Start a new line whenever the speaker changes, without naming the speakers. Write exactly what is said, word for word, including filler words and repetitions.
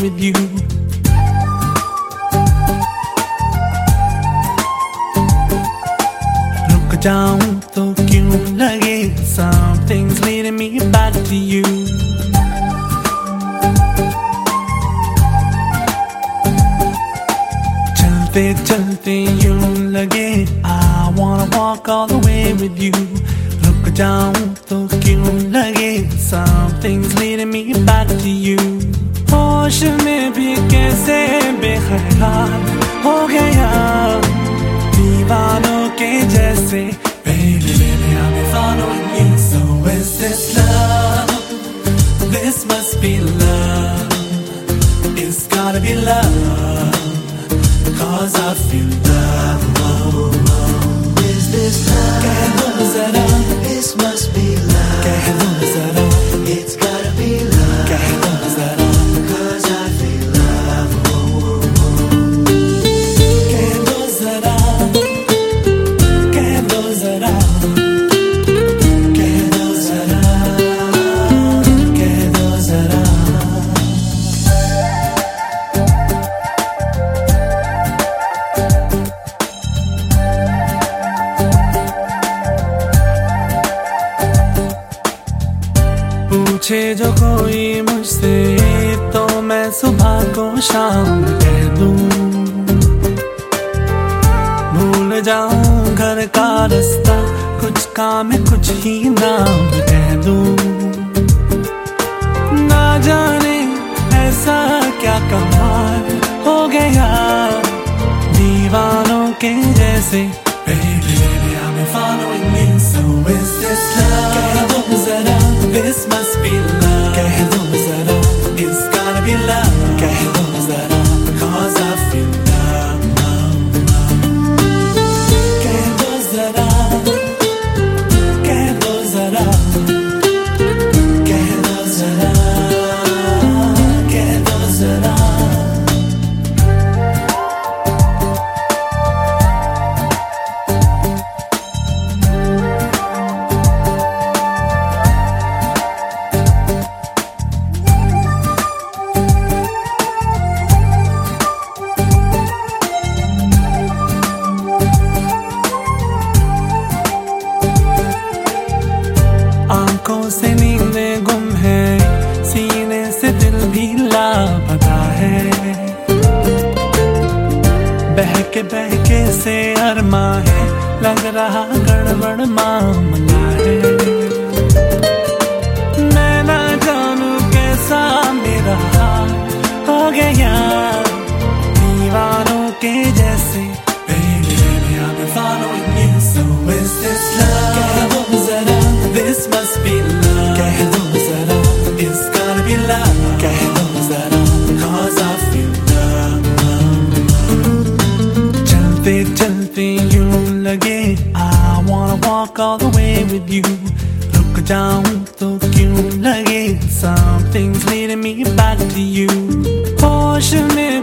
with you. रुक जाऊं तो क्यों लगे, something's leading me back to you. चलते चलते यूं लगे, I wanna walk all the way with you. रुक जाऊं तो क्यों लगे, something's leading me back to you. होश में भी कैसे बेखैराल हो गया, दीवानों के जैसे. Baby, baby, I've been following you. So is this love? This must be love. It's gotta be love, 'cause I feel love. Oh, oh.
Is this love?
कह दो जरा,
This must be love.
कह दो जरा,
It's gotta be love.
कह दो जरा,
'Cause I feel love. Oh, oh, oh.
कह दो जरा, कह दो जरा, कह दो जरा, कह दो जरा. पूछे जो कोई मुझसे तो मैं सुबह को शाम कह दूं. भूल जाऊं घर का रास्ता, कुछ काम कुछ ही नाम कह दूं. ना जाने ऐसा क्या कमाल हो गया, दीवानों के जैसे. Baby, baby, I've been following you. So is this love? कह दो जरा, this must be love. कह दो जरा, it's gotta be love. कह दो जरा, 'cause I feel love. कह दो जरा, कह दो जरा, कह दो जरा, कह दो जरा. आंखों से नींदें गुम है, सीने से दिल भी लापता है. बहके बहके से अरमा है, लग रहा गड़बड़ मामला है. मैं ना जानू कैसा मेरा हाल हो गया, दीवानों के जैसे. Baby, baby, I've been following you. So is this love? कह दो जरा, this must be love. कह दो जरा, it's gotta be love. कह दो जरा, 'cause I feel love. चलते चलते यूं लगे, I wanna walk all the way with you. रुक जाऊं तो क्यों लगे, something's leading me back to you. होश में